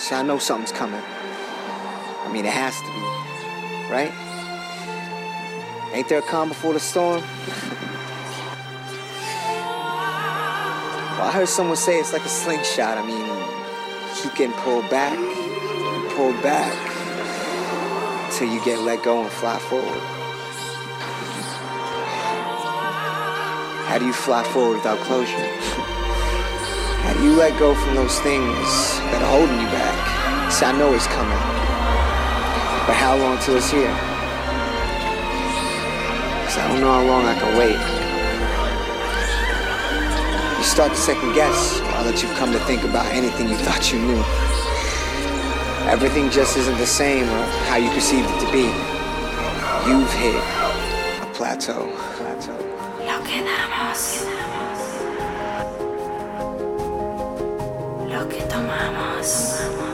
So I know something's coming. I mean, it has to be, right? Ain't there a calm before the storm? Well, I heard someone say it's like a slingshot. I mean, keep getting pulled back, till you get let go and fly forward. How do you fly forward without closure? How do you let go from those things that are holding you back? See, I know it's coming, but how long till it's here? 'Cause I don't know how long I can wait. You start to second guess now that you've come to think about anything you thought you knew. Everything just isn't the same or how you perceived it to be. You've hit a plateau. Lo quedamos. Lo que tomamos.